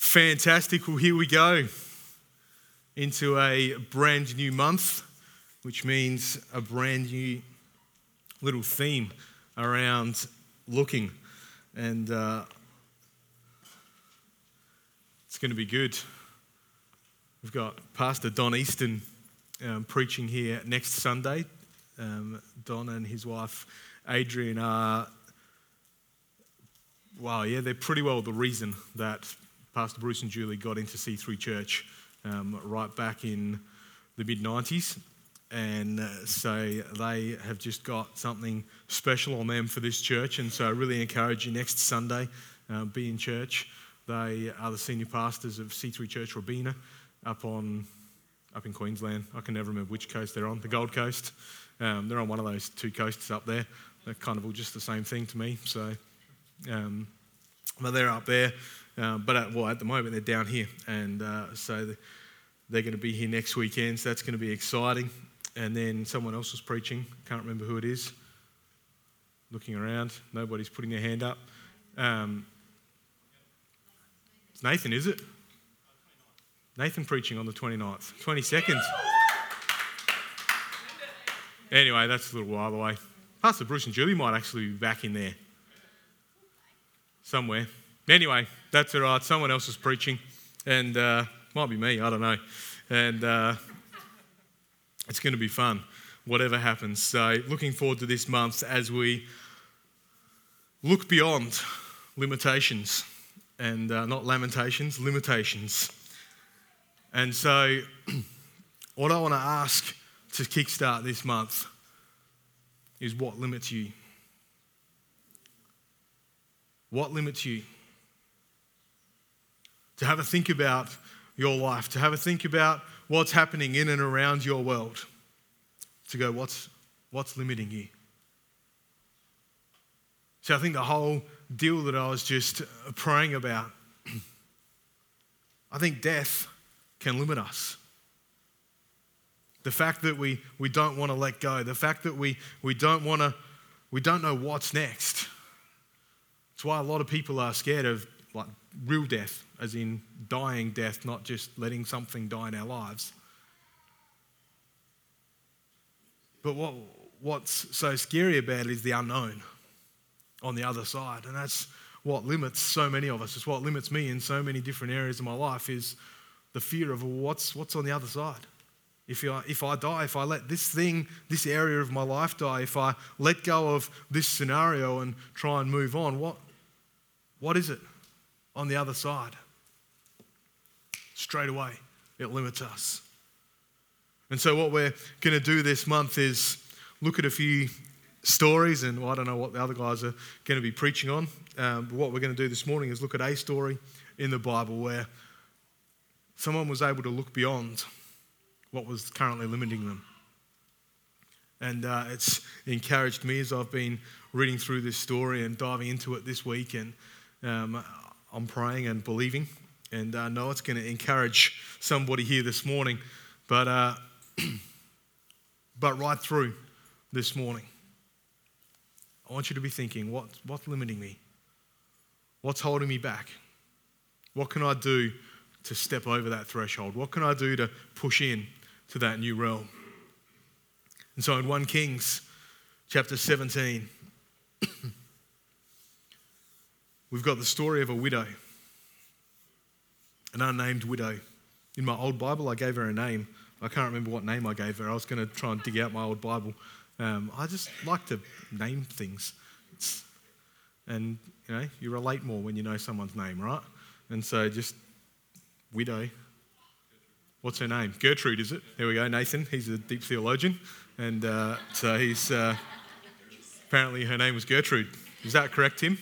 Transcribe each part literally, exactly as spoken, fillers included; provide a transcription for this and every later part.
Fantastic. Well, here we go into a brand new month, which means a brand new little theme around looking. And uh, it's going to be good. We've got Pastor Don Easton um, preaching here next Sunday. Um, Don and his wife Adrian are, wow, yeah, they're pretty well the reason that Pastor Bruce and Julie got into C three Church um, right back in the mid nineties. And uh, so they have just got something special on them for this church. And so I really encourage you next Sunday, uh, be in church. They are the senior pastors of C three Church Robina up on up in Queensland. I can never remember which coast they're on, the Gold Coast. Um, they're on one of those two coasts up there. They're kind of all just the same thing to me. So, um, but they're up there. Um, but at, well, at the moment they're down here, and uh, so they're going to be here next weekend. So that's going to be exciting. And then someone else was preaching. Can't remember who it is. Looking around, nobody's putting their hand up. Um, it's Nathan, is it? Nathan preaching on the twenty-ninth, twenty-second. Anyway, that's a little while away. Pastor Bruce and Julie might actually be back in there somewhere. Anyway, that's all right. Someone else is preaching, and uh, might be me. I don't know. And uh, it's going to be fun, whatever happens. So, looking forward to this month as we look beyond limitations, and uh, not lamentations, limitations. And so, what I want to ask to kickstart this month is what limits you? What limits you? To have a think about your life, to have a think about what's happening in and around your world. To go, what's, what's limiting you? So I think the whole deal that I was just praying about, I think death can limit us. The fact that we, we don't want to let go, the fact that we, we don't want to, we don't know what's next. It's why a lot of people are scared of like real death, as in dying death, not just letting something die in our lives. But what what's so scary about it is the unknown on the other side. And that's what limits so many of us. It's what limits me in so many different areas of my life, is the fear of what's what's on the other side. If I, if I die, if I let this thing, this area of my life die, if I let go of this scenario and try and move on, what what is it on the other side? Straight away, it limits us. And so what we're going to do this month is look at a few stories, and well, I don't know what the other guys are going to be preaching on, um, but what we're going to do this morning is look at a story in the Bible where someone was able to look beyond what was currently limiting them. And uh, it's encouraged me as I've been reading through this story and diving into it this week, and um, I'm praying and believing, and I uh, know it's going to encourage somebody here this morning. But uh, but right through this morning, I want you to be thinking, what, what's limiting me? What's holding me back? What can I do to step over that threshold? What can I do to push in to that new realm? And so in First Kings chapter seventeen, we've got the story of a widow, an unnamed widow. In my old Bible, I gave her a name. I can't remember what name I gave her. I was going to try and dig out my old Bible. Um, I just like to name things. It's, and, you know, you relate more when you know someone's name, right? And so just widow. What's her name? Gertrude, is it? There we go, Nathan. He's a deep theologian. And uh, so he's, uh, apparently her name was Gertrude. Is that correct, Tim?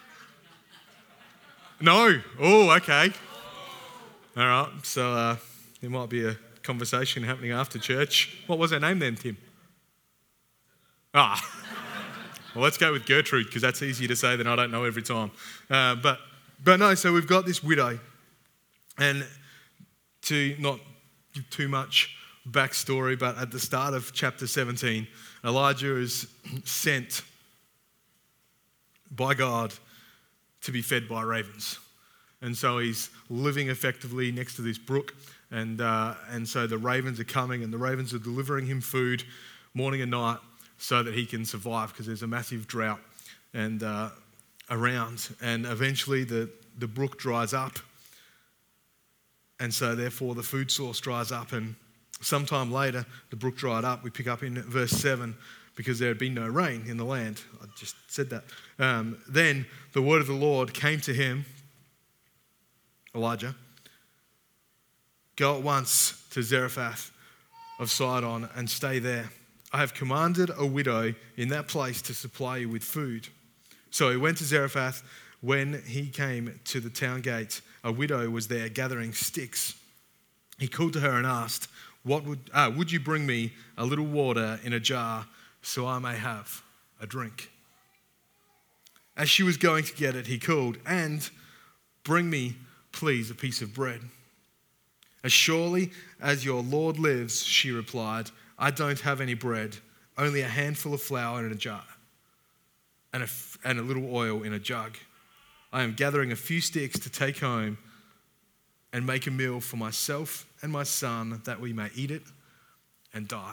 No? Oh, okay. All right, so uh, there might be a conversation happening after church. What was her name then, Tim? Ah, well, let's go with Gertrude, because that's easier to say than I don't know every time. Uh, but but no, so we've got this widow, and to not give too much backstory, but at the start of chapter seventeen, Elijah is sent by God to be fed by ravens. And so he's living effectively next to this brook. And, uh, and so the ravens are coming and the ravens are delivering him food morning and night so that he can survive because there's a massive drought and uh, around. And eventually the, the brook dries up. And so therefore the food source dries up. And sometime later the brook dried up. We pick up in verse seven because there had been no rain in the land. I just said that. Um, then the word of the Lord came to him, Elijah, go at once to Zarephath of Sidon and stay there. I have commanded a widow in that place to supply you with food. So he went to Zarephath. When he came to the town gate, a widow was there gathering sticks. He called to her and asked, "What would uh, would you bring me a little water in a jar so I may have a drink?" As she was going to get it, he called, "And bring me, please, a piece of bread." "As surely as your Lord lives," she replied, "I don't have any bread, only a handful of flour in a jar and a, and a little oil in a jug. I am gathering a few sticks to take home and make a meal for myself and my son that we may eat it and die."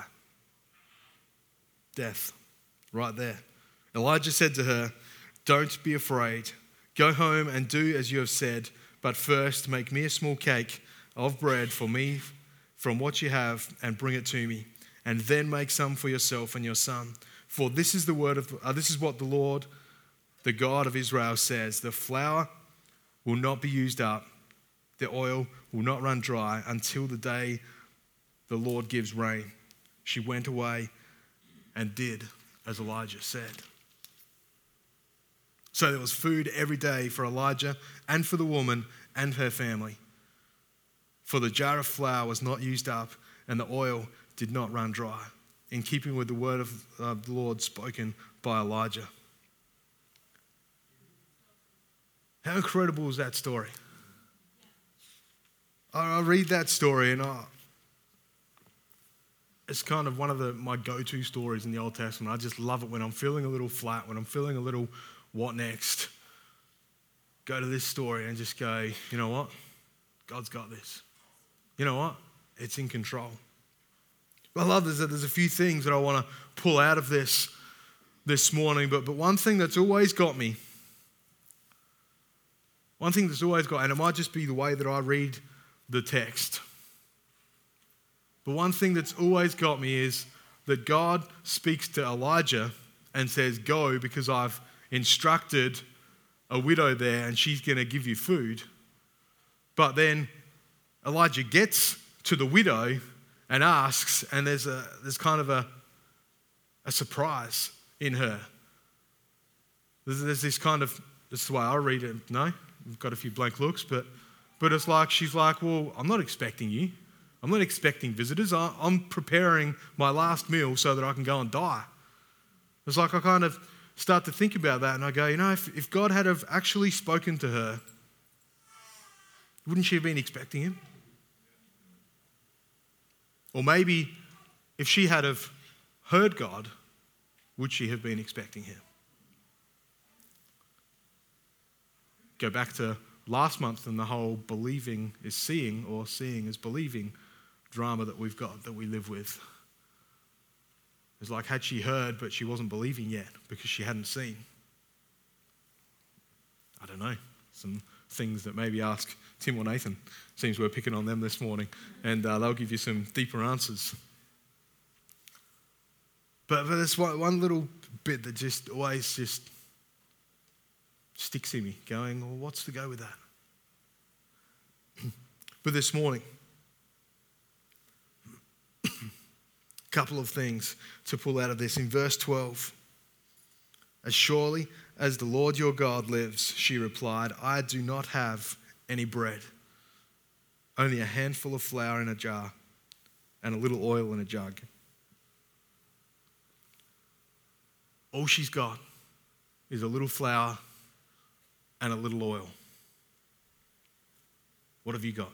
Death, right there. Elijah said to her, "Don't be afraid. Go home and do as you have said, but first make me a small cake of bread for me from what you have and bring it to me. And then make some for yourself and your son. For this is the word of uh, this is what the Lord, the God of Israel says, the flour will not be used up, the oil will not run dry until the day the Lord gives rain." She went away and did as Elijah said. So there was food every day for Elijah and for the woman and her family. For the jar of flour was not used up and the oil did not run dry, in keeping with the word of uh, the Lord spoken by Elijah. How incredible is that story? I, I read that story and I, it's kind of one of the, my go-to stories in the Old Testament. I just love it when I'm feeling a little flat, when I'm feeling a little what next. Go to this story and just go, you know what? God's got this. You know what? It's in control. I love this, that there's a few things that I want to pull out of this this morning, but, but one thing that's always got me, one thing that's always got, and it might just be the way that I read the text, but one thing that's always got me is that God speaks to Elijah and says, "Go, because I've instructed a widow there and she's going to give you food." But then Elijah gets to the widow and asks, and there's a there's kind of a, a surprise in her. There's, there's this kind of, this is the way I read it. No, we've got a few blank looks, but but it's like, she's like, "Well, I'm not expecting you. I'm not expecting visitors. I, I'm preparing my last meal so that I can go and die." It's like I kind of start to think about that and I go, you know, if, if God had have actually spoken to her, wouldn't she have been expecting him? Or maybe if she had have heard God, would she have been expecting him? Go back to last month and the whole believing is seeing or seeing is believing drama that we've got, that we live with. It's like, had she heard but she wasn't believing yet because she hadn't seen? I don't know. Some things that maybe ask Tim or Nathan. Seems we're picking on them this morning, and uh, they'll give you some deeper answers. But, but there's one, one little bit that just always just sticks in me, going, well, what's to go with that? But this morning, a couple of things to pull out of this. In verse twelve, "As surely as the Lord your God lives," she replied, "I do not have any bread, only a handful of flour in a jar and a little oil in a jug." All she's got is a little flour and a little oil. What have you got?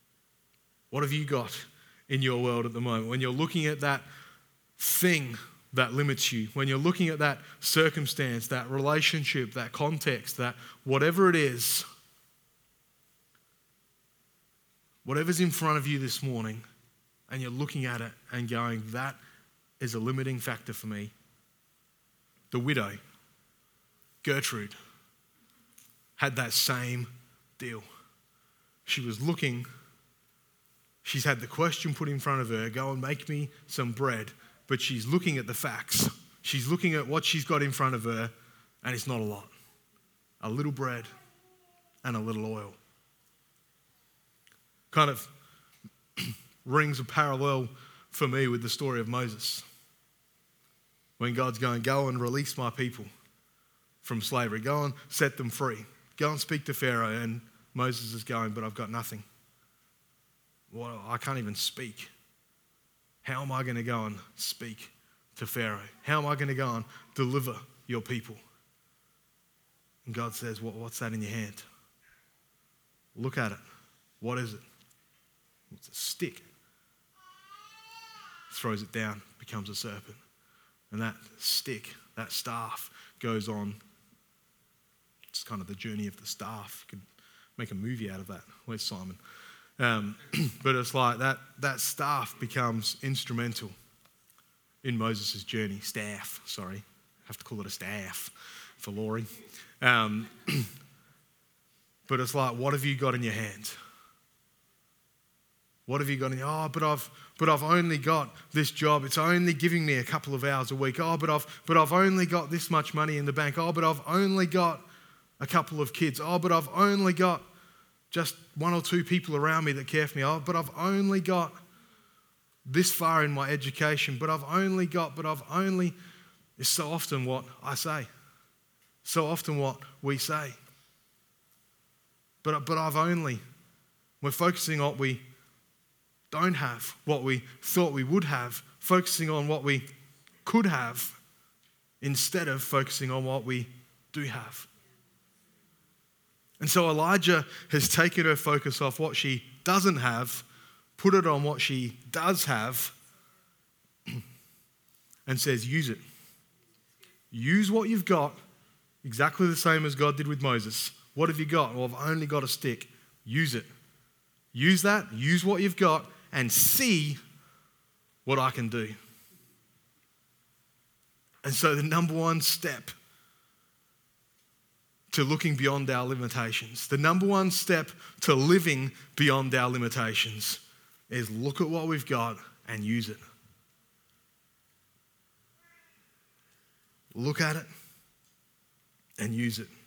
What have you got in your world at the moment? When you're looking at that thing that limits you, when you're looking at that circumstance, that relationship, that context, that whatever it is, whatever's in front of you this morning, and you're looking at it and going, that is a limiting factor for me. The widow, Gertrude, had that same deal. She was looking, she's had the question put in front of her, go and make me some bread, but she's looking at the facts. She's looking at what she's got in front of her, and it's not a lot. A little bread and a little oil. Kind of rings a parallel for me with the story of Moses. When God's going, go and release my people from slavery. Go and set them free. Go and speak to Pharaoh. And Moses is going, but I've got nothing. Well, I can't even speak. How am I going to go and speak to Pharaoh? How am I going to go and deliver your people? And God says, what, what's that in your hand? Look at it. What is it? It's a stick. Throws it down, becomes a serpent. And that stick, that staff, goes on. It's kind of the journey of the staff. You could make a movie out of that. Where's Simon? Um, but it's like that, that staff becomes instrumental in Moses' journey. Staff, sorry. I have to call it a staff for Laurie. Um, but it's like, what have you got in your hand? What have you got in your, oh, but I've but I've only got this job. It's only giving me a couple of hours a week. Oh, but I've but I've only got this much money in the bank. Oh, but I've only got a couple of kids. Oh, but I've only got just one or two people around me that care for me. Oh, but I've only got this far in my education. But I've only got, but I've only, is so often what I say. So often what we say. But, but I've only, we're focusing on what we don't have, what we thought we would have, focusing on what we could have instead of focusing on what we do have. And so Elijah has taken her focus off what she doesn't have, put it on what she does have, and says, use it. Use what you've got, exactly the same as God did with Moses. What have you got? Well, I've only got a stick. Use it. Use that, use what you've got, and see what I can do. And so the number one step to looking beyond our limitations, the number one step to living beyond our limitations is look at what we've got and use it. Look at it and use it.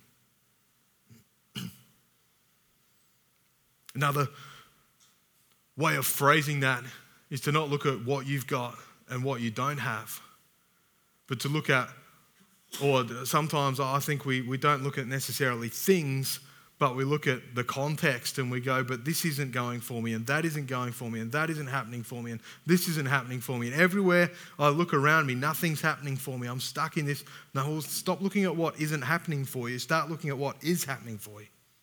Another way of phrasing that is to not look at what you've got and what you don't have, but to look at, or sometimes I think we, we don't look at necessarily things, but we look at the context and we go, but this isn't going for me, and that isn't going for me, and that isn't happening for me, and this isn't happening for me. And everywhere I look around me, nothing's happening for me. I'm stuck in this. No, stop looking at what isn't happening for you. Start looking at what is happening for you.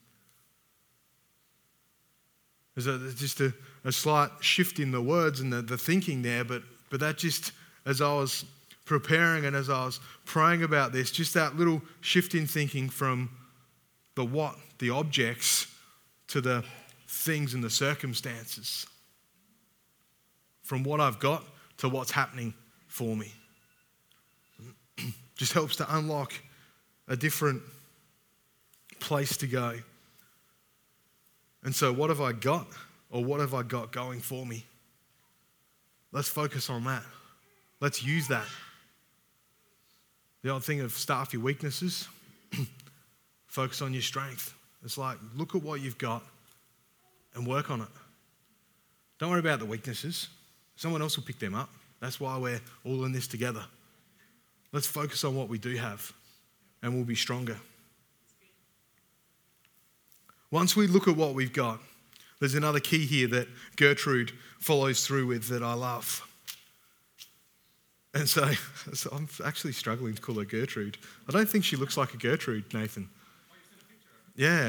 There's, a, there's just a, a slight shift in the words and the, the thinking there, but but that just, as I was preparing and as I was praying about this, just that little shift in thinking from the what, the objects, to the things and the circumstances. From what I've got to what's happening for me. Just helps to unlock a different place to go. And so what have I got, or what have I got going for me? Let's focus on that. Let's use that. The old thing of staff your weaknesses, focus on your strength. It's like, look at what you've got and work on it. Don't worry about the weaknesses. Someone else will pick them up. That's why we're all in this together. Let's focus on what we do have, and we'll be stronger. Once we look at what we've got, there's another key here that Gertrude follows through with that I love. And so, so I'm actually struggling to call her Gertrude. I don't think she looks like a Gertrude, Nathan. Yeah.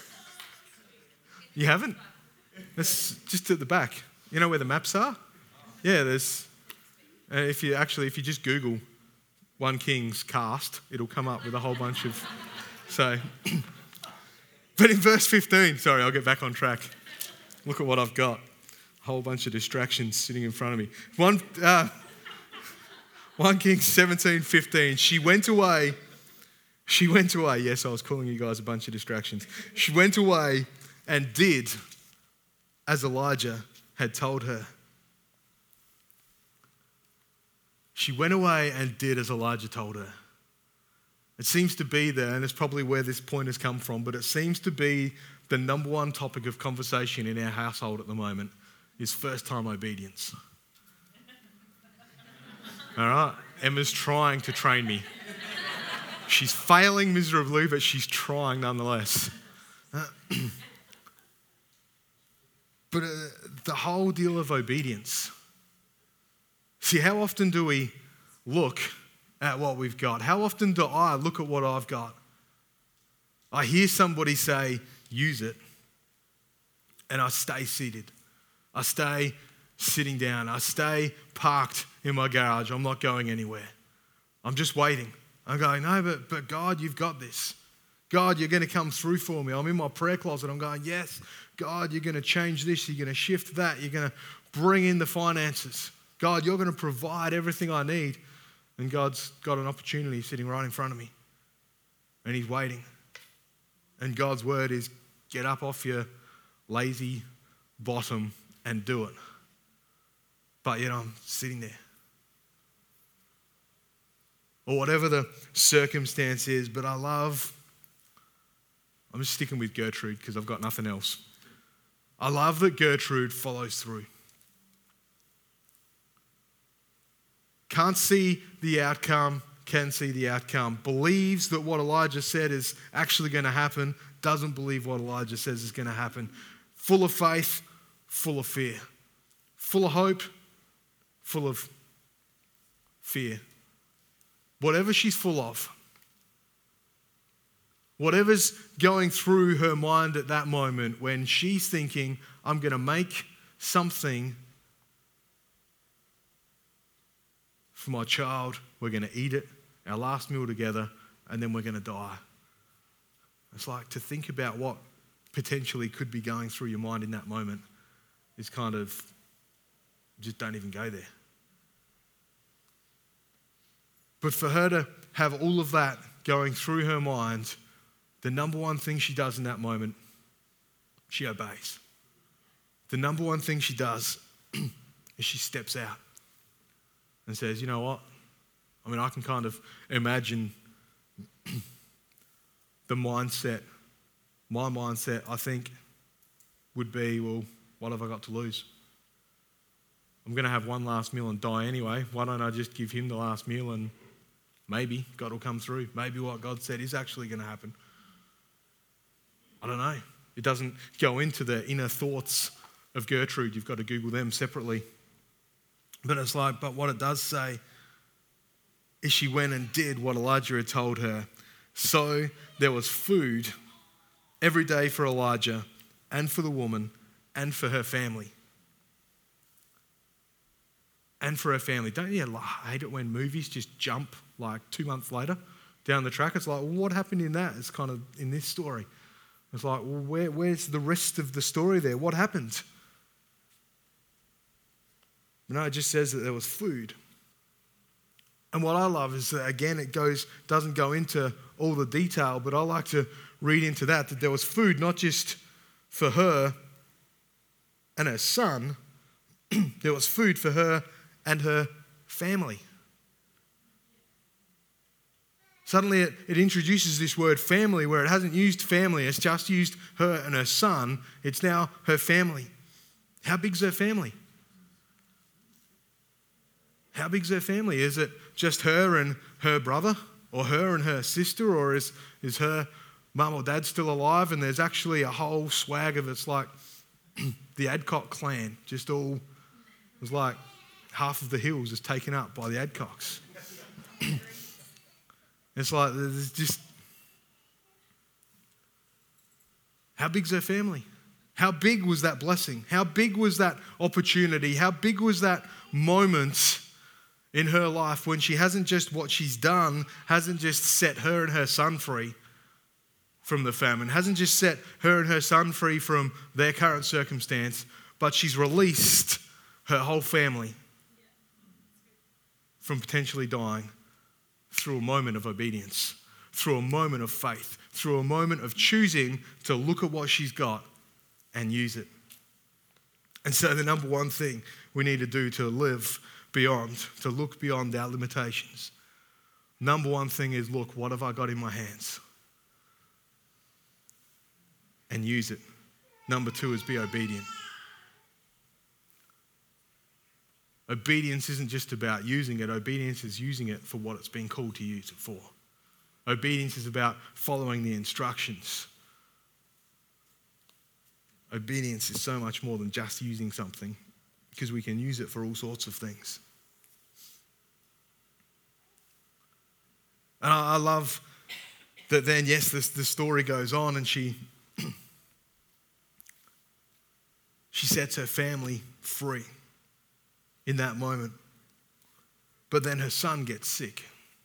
You haven't? It's just at the back. You know where the maps are? Yeah, there's, uh, if you actually, if you just Google One King's cast, it'll come up with a whole bunch of, so, but in verse fifteen, sorry, I'll get back on track. Look at what I've got. A whole bunch of distractions sitting in front of me. One, uh, One Kings seventeen fifteen, she went away, she went away, yes, I was calling you guys a bunch of distractions. She went away and did as Elijah had told her. She went away and did as Elijah told her. It seems to be there, and it's probably where this point has come from, but it seems to be the number one topic of conversation in our household at the moment is first-time obedience. All right? Emma's trying to train me. She's failing miserably, but she's trying nonetheless. But uh, the whole deal of obedience. See, how often do we look at what we've got? How often do I look at what I've got? I hear somebody say, use it, and I stay seated. I stay sitting down. I stay parked in my garage. I'm not going anywhere. I'm just waiting. I'm going, no, but, but God, you've got this. God, you're going to come through for me. I'm in my prayer closet. I'm going, yes, God, you're going to change this. You're going to shift that. You're going to bring in the finances. God, you're going to provide everything I need. And God's got an opportunity sitting right in front of me. And he's waiting. And God's word is, get up off your lazy bottom and do it. But yet I'm sitting there. Or whatever the circumstance is, but I love, I'm just sticking with Gertrude because I've got nothing else. I love that Gertrude follows through. Can't see the outcome, can see the outcome. Believes that what Elijah said is actually going to happen, doesn't believe what Elijah says is going to happen. Full of faith, full of fear. Full of hope, full of fear. Whatever she's full of, whatever's going through her mind at that moment when she's thinking, I'm going to make something for my child, we're going to eat it, our last meal together, and then we're going to die. It's like to think about what potentially could be going through your mind in that moment is kind of, just don't even go there. But for her to have all of that going through her mind, the number one thing she does in that moment, she obeys. The number one thing she does is she steps out and says, you know what? I mean, I can kind of imagine the mindset, my mindset, I think, would be, well, what have I got to lose? I'm going to have one last meal and die anyway. Why don't I just give him the last meal and maybe God will come through. Maybe what God said is actually going to happen. I don't know. It doesn't go into the inner thoughts of Gertrude. You've got to Google them separately. But it's like, but what it does say is she went and did what Elijah had told her. So there was food every day for Elijah and for the woman and for her family. And for her family. Don't you hate it when movies just jump like two months later down the track? It's like, well, what happened in that? It's kind of in this story. It's like, well, where, where's the rest of the story there? What happened? No, it just says that there was food. And what I love is that, again, it goes doesn't go into all the detail, but I like to read into that, that there was food not just for her and her son, there was food for her and her family. Suddenly it, it introduces this word family where it hasn't used family, it's just used her and her son. It's now her family. How big's her family? How big's her family? Is it just her and her brother, or her and her sister, or is, is her mum or dad still alive? And there's actually a whole swag of it's like the Adcock clan, just all, it's like half of the hills is taken up by the Adcocks. It's like there's just, how big's her family? How big was that blessing? How big was that opportunity? How big was that moment in her life when she hasn't just what she's done, hasn't just set her and her son free from the famine, hasn't just set her and her son free from their current circumstance, but she's released her whole family from potentially dying through a moment of obedience, through a moment of faith, through a moment of choosing to look at what she's got and use it. And so the number one thing we need to do to live beyond, to look beyond our limitations, number one thing is, look, what have I got in my hands? And use it. Number two is be obedient. Obedience isn't just about using it. Obedience is using it for what it's been called to use it for. Obedience is about following the instructions. Obedience is so much more than just using something, because we can use it for all sorts of things. And I love that then, yes, this, the story goes on, and she, she sets her family free in that moment. But then her son gets sick.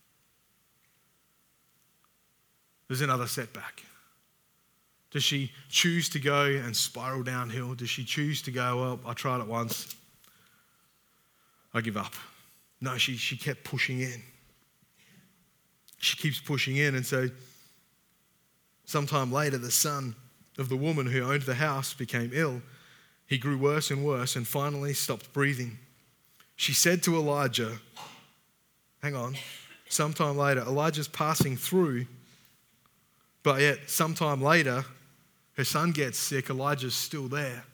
There's another setback. Does she choose to go and spiral downhill? Does she choose to go, well, I tried it once, I give up? No, she, she kept pushing in. She keeps pushing in, and so sometime later, the son of the woman who owned the house became ill. He grew worse and worse and finally stopped breathing. She said to Elijah, hang on, sometime later, Elijah's passing through, but yet sometime later, her son gets sick, Elijah's still there.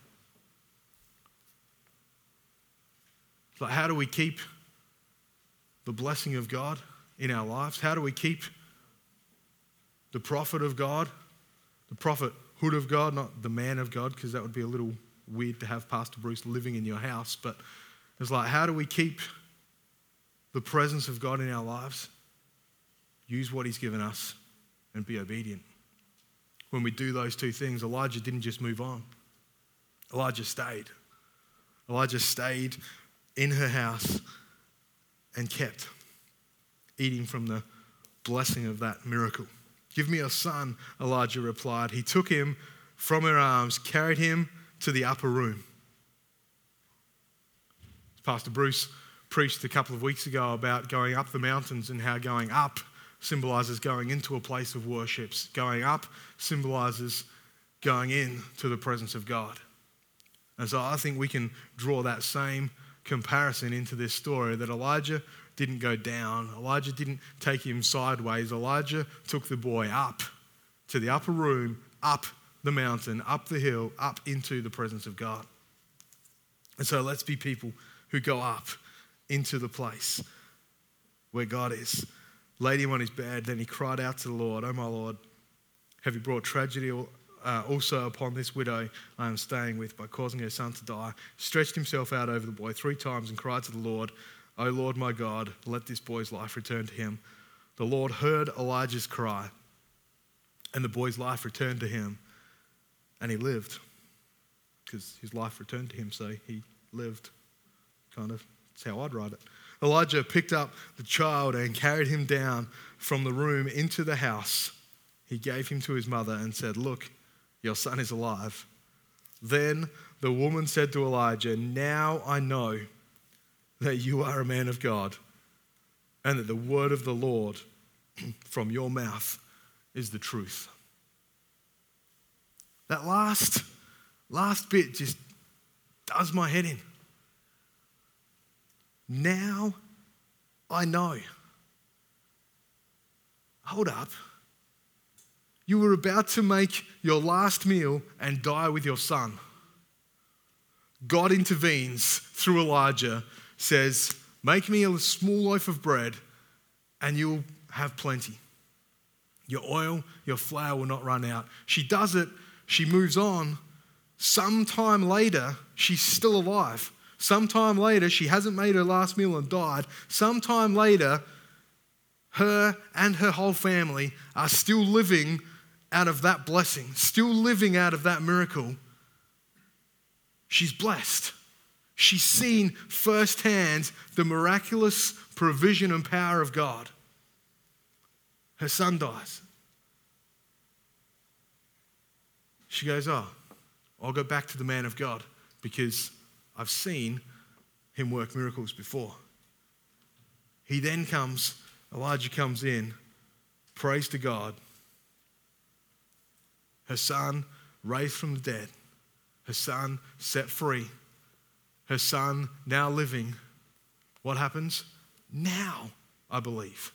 Like, how do we keep the blessing of God in our lives? How do we keep the prophet of God, the prophethood of God, not the man of God, because that would be a little weird to have Pastor Bruce living in your house, but it's like, how do we keep the presence of God in our lives? Use what he's given us and be obedient. When we do those two things, Elijah didn't just move on. Elijah stayed. Elijah stayed in her house and kept eating from the blessing of that miracle. Give me a son, Elijah replied. He took him from her arms, carried him to the upper room. Pastor Bruce preached a couple of weeks ago about going up the mountains and how going up symbolizes going into a place of worship. Going up symbolizes going into the presence of God. And so I think we can draw that same comparison into this story, that Elijah didn't go down. Elijah didn't take him sideways. Elijah took the boy up to the upper room, up the mountain, up the hill, up into the presence of God. And so let's be people who go up into the place where God is. Laid him on his bed, then he cried out to the Lord, "Oh my Lord, have you brought tragedy uh, also upon this widow I am staying with by causing her son to die?" Stretched himself out over the boy three times and cried to the Lord, "O Lord my God, let this boy's life return to him." The Lord heard Elijah's cry, and the boy's life returned to him, and he lived. Because his life returned to him, so he lived. Kind of, that's how I'd write it. Elijah picked up the child and carried him down from the room into the house. He gave him to his mother and said, "Look, your son is alive." Then the woman said to Elijah, "Now I know that you are a man of God, and that the word of the Lord from your mouth is the truth." That last, last bit just does my head in. Now I know. Hold up. You were about to make your last meal and die with your son. God intervenes through Elijah, says, "Make me a small loaf of bread and you'll have plenty. Your oil, your flour will not run out." She does it. She moves on. Sometime later, she's still alive. Sometime later, she hasn't made her last meal and died. Sometime later, her and her whole family are still living out of that blessing, still living out of that miracle, She's blessed. She's seen firsthand the miraculous provision and power of God. Her son dies. She goes, oh, I'll go back to the man of God because I've seen him work miracles before. He then comes, Elijah comes in, prays to God. Her son raised from the dead. Her son set free. Her son now living. What happens? Now, I believe.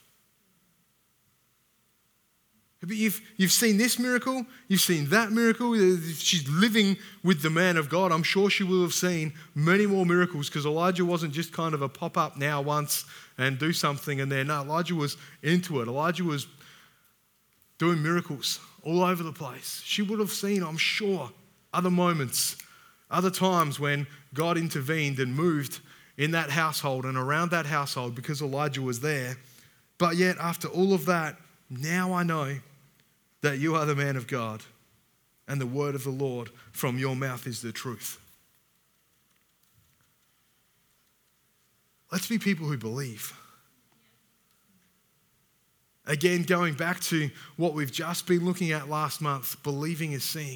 You've, you've seen this miracle. You've seen that miracle. She's living with the man of God. I'm sure she will have seen many more miracles because Elijah wasn't just kind of a pop-up now once and do something and then. No, Elijah was into it. Elijah was doing miracles all over the place. She would have seen, I'm sure, other moments, other times when God intervened and moved in that household and around that household because Elijah was there. But yet, after all of that, now I know that you are the man of God and the word of the Lord from your mouth is the truth. Let's be people who believe. Again, going back to what we've just been looking at last month, believing is seeing.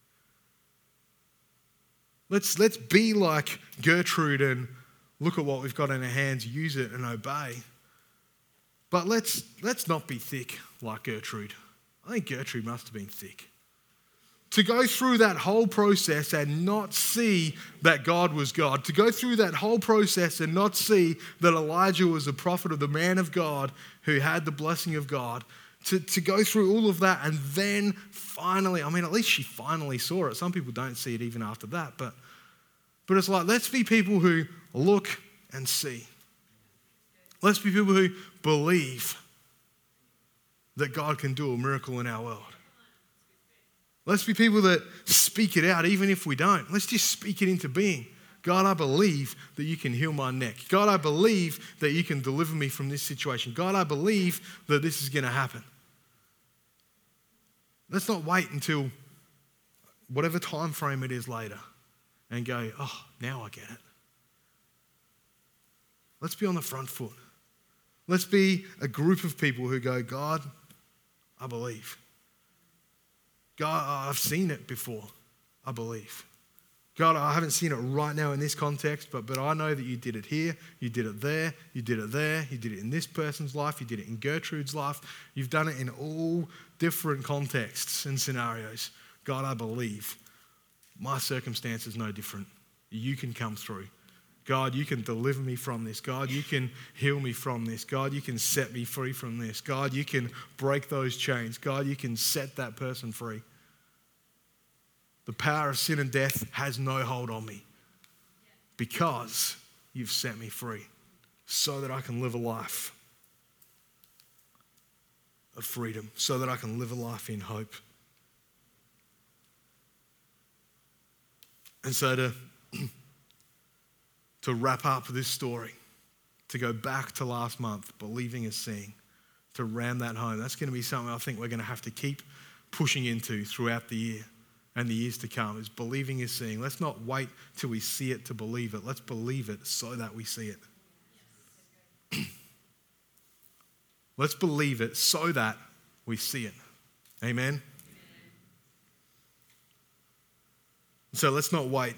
Let's, let's be like Gertrude and look at what we've got in our hands, use it and obey. But let's, let's not be thick like Gertrude. I think Gertrude must have been thick. To go through that whole process and not see that God was God. To go through that whole process and not see that Elijah was a prophet of the man of God who had the blessing of God. To, to go through all of that and then finally, I mean, at least she finally saw it. Some people don't see it even after that. But, but it's like, let's be people who look and see. Let's be people who believe that God can do a miracle in our world. Let's be people that speak it out, even if we don't. Let's just speak it into being. God, I believe that you can heal my neck. God, I believe that you can deliver me from this situation. God, I believe that this is going to happen. Let's not wait until whatever time frame it is later and go, oh, now I get it. Let's be on the front foot. Let's be a group of people who go, God, I believe. God, I've seen it before. I believe. God, I haven't seen it right now in this context, but, but I know that you did it here, you did it there, you did it there, you did it in this person's life, you did it in Gertrude's life. You've done it in all different contexts and scenarios. God, I believe. My circumstance is no different. You can come through. God, you can deliver me from this. God, you can heal me from this. God, you can set me free from this. God, you can break those chains. God, you can set that person free. The power of sin and death has no hold on me because you've set me free so that I can live a life of freedom, so that I can live a life in hope. And so to, to wrap up this story, to go back to last month, believing is seeing, to ram that home, that's going to be something I think we're going to have to keep pushing into throughout the year and the years to come, is believing is seeing. Let's not wait till we see it to believe it. Let's believe it so that we see it. Let's believe it so that we see it. Amen? So let's not wait.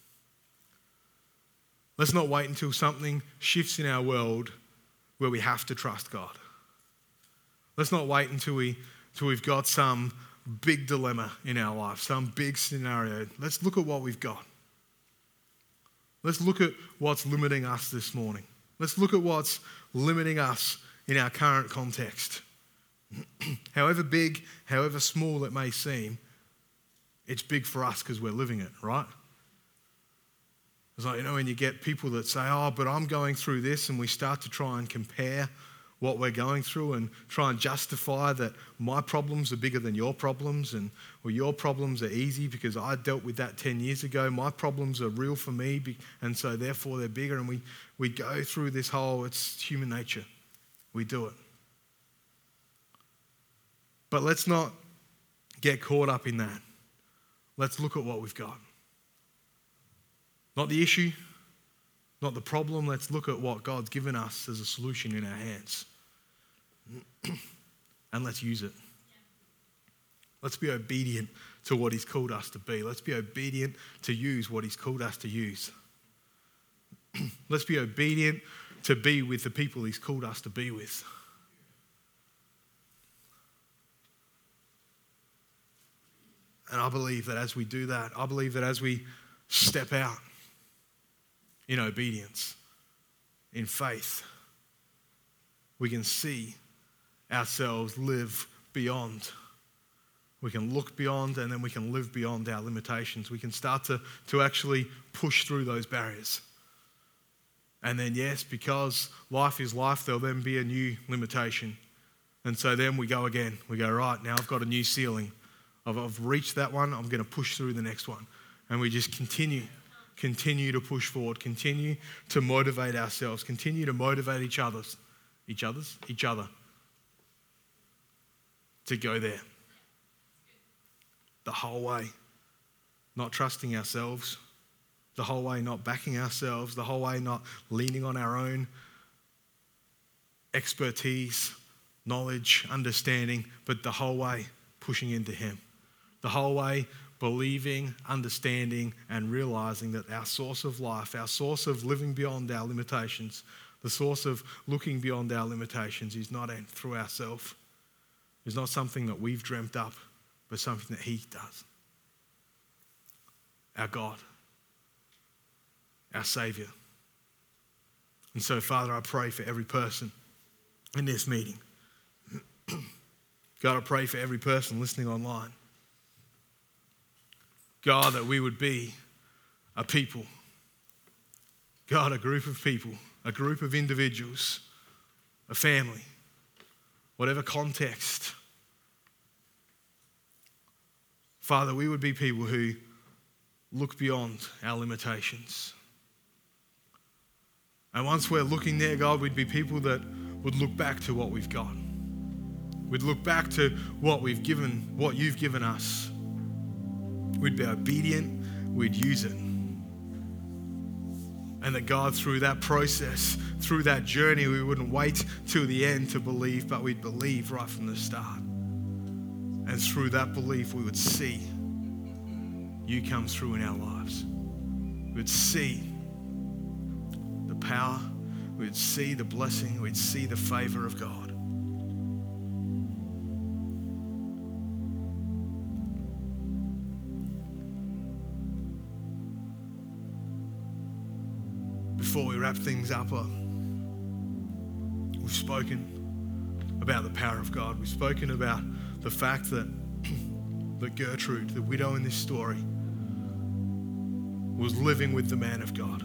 Let's not wait until something shifts in our world where we have to trust God. Let's not wait until, we, until we've got some big dilemma in our life, some big scenario. Let's look at what we've got. Let's look at what's limiting us this morning. Let's look at what's limiting us in our current context. However big, however small it may seem, it's big for us because we're living it, right? It's like, you know, when you get people that say, oh, but I'm going through this, and we start to try and compare what we're going through and try and justify that my problems are bigger than your problems, and well, your problems are easy because I dealt with that ten years ago. My problems are real for me, and so therefore they're bigger. And we, we go through this whole, it's human nature. We do it. But let's not get caught up in that. Let's look at what we've got. Not the issue, not the problem. Let's look at what God's given us as a solution in our hands. And let's use it. Let's be obedient to what he's called us to be. Let's be obedient to use what he's called us to use. Let's be obedient to be with the people he's called us to be with. And I believe that as we do that, I believe that as we step out in obedience, in faith, we can see ourselves live beyond. We can look beyond, and then we can live beyond our limitations. We can start to, to actually push through those barriers. And then, yes, because life is life, there'll then be a new limitation. And so then we go again. We go, right, now I've got a new ceiling. I've, I've reached that one. I'm going to push through the next one. And we just continue, continue to push forward, continue to motivate ourselves, continue to motivate each other's, each other's, each other to go there. The whole way, not trusting ourselves, the whole way not backing ourselves, the whole way not leaning on our own expertise, knowledge, understanding, but the whole way pushing into him. The whole way believing, understanding, and realizing that our source of life, our source of living beyond our limitations, the source of looking beyond our limitations is not through ourselves. It's not something that we've dreamt up, but something that he does. Our God, our Saviour. And so, Father, I pray for every person in this meeting. God, I pray for every person listening online. God, that we would be a people. God, a group of people, a group of individuals, a family, whatever context. Father, we would be people who look beyond our limitations. And once we're looking there, God, we'd be people that would look back to what we've got. We'd look back to what we've given, what you've given us. We'd be obedient, we'd use it. And that God, through that process, through that journey, we wouldn't wait till the end to believe, but we'd believe right from the start. And through that belief, we would see you come through in our lives. We'd see the power, we'd see the blessing, we'd see the favor of God. Before we wrap things up, uh, we've spoken about the power of God. We've spoken about the fact that, that Gertrude, the widow in this story, was living with the man of God.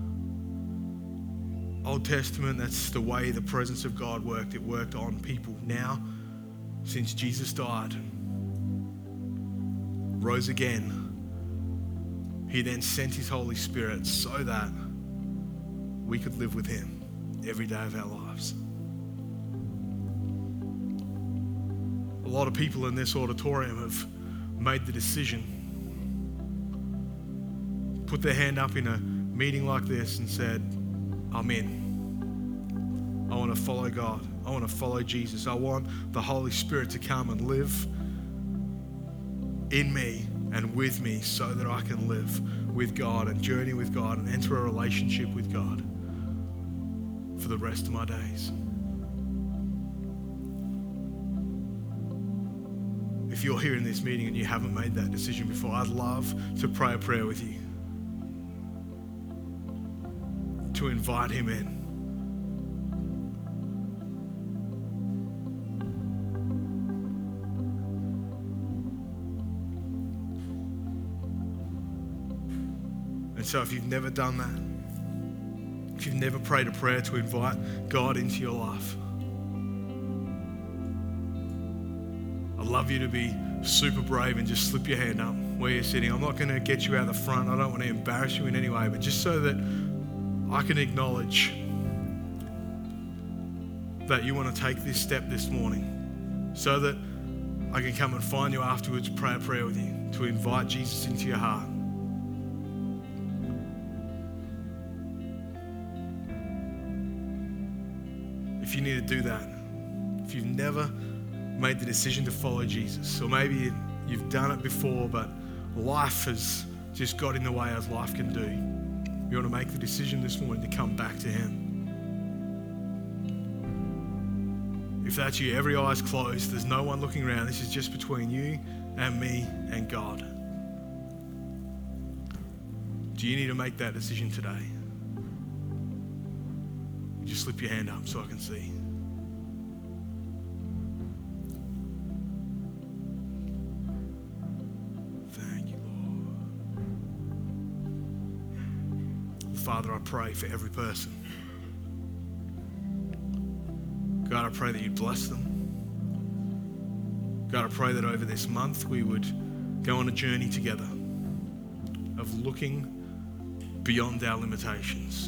Old Testament, that's the way the presence of God worked. It worked on people. Now, since Jesus died, rose again, he then sent his Holy Spirit so that we could live with him every day of our lives. A lot of people in this auditorium have made the decision, put their hand up in a meeting like this and said, I'm in. I want to follow God. I want to follow Jesus. I want the Holy Spirit to come and live in me and with me so that I can live with God and journey with God and enter a relationship with God for the rest of my days. If you're here in this meeting and you haven't made that decision before, I'd love to pray a prayer with you to invite him in. And so if you've never done that, if you've never prayed a prayer to invite God into your life, I'd love you to be super brave and just slip your hand up where you're sitting. I'm not going to get you out the front. I don't want to embarrass you in any way, but just so that I can acknowledge that you want to take this step this morning, so that I can come and find you afterwards, pray a prayer with you, to invite Jesus into your heart. you need to do that, if you've never made the decision to follow Jesus, or maybe you've done it before, but life has just got in the way as life can do, you want to make the decision this morning to come back to him. If that's you, every eye's closed, there's no one looking around. This is just between you and me and God. Do you need to make that decision today? Just slip your hand up so I can see. Thank you, Lord. Father, I pray for every person. God, I pray that you'd bless them. God, I pray that over this month we would go on a journey together of looking beyond our limitations.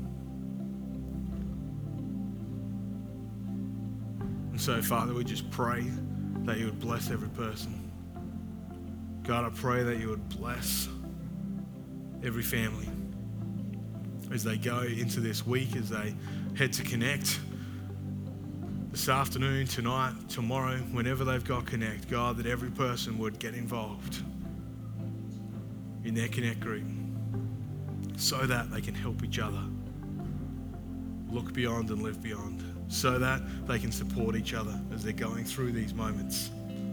And so, Father, we just pray that you would bless every person. God, I pray that you would bless every family as they go into this week, as they head to Connect this afternoon, tonight, tomorrow, whenever they've got Connect. God, that every person would get involved in their Connect group so that they can help each other look beyond and live beyond, so that they can support each other as they're going through these moments.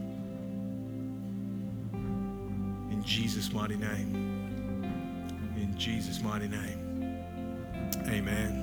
In Jesus' mighty name. In Jesus' mighty name. Amen.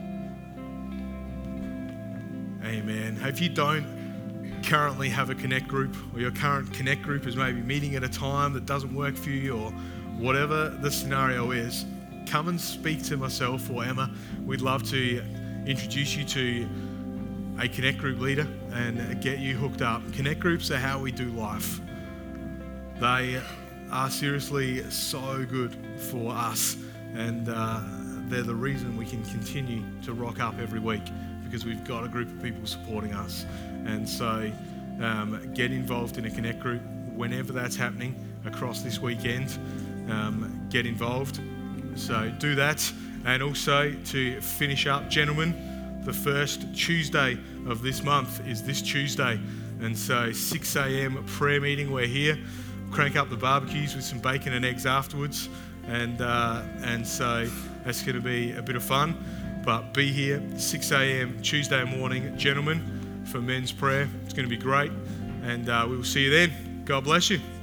Amen. If you don't currently have a Connect group, or your current Connect group is maybe meeting at a time that doesn't work for you, or whatever the scenario is, come and speak to myself or Emma. We'd love to introduce you to a Connect group leader and get you hooked up. Connect groups are how we do life. They are seriously so good for us, and uh, they're the reason we can continue to rock up every week, because we've got a group of people supporting us. And so um, get involved in a Connect group whenever that's happening across this weekend. Um, get involved. So do that. And also, to finish up, gentlemen, the first Tuesday of this month is this Tuesday. And so six a.m. prayer meeting, we're here. Crank up the barbecues with some bacon and eggs afterwards. And, uh, and so that's going to be a bit of fun. But be here, six a.m. Tuesday morning, gentlemen, for men's prayer. It's going to be great. And uh, we will see you then. God bless you.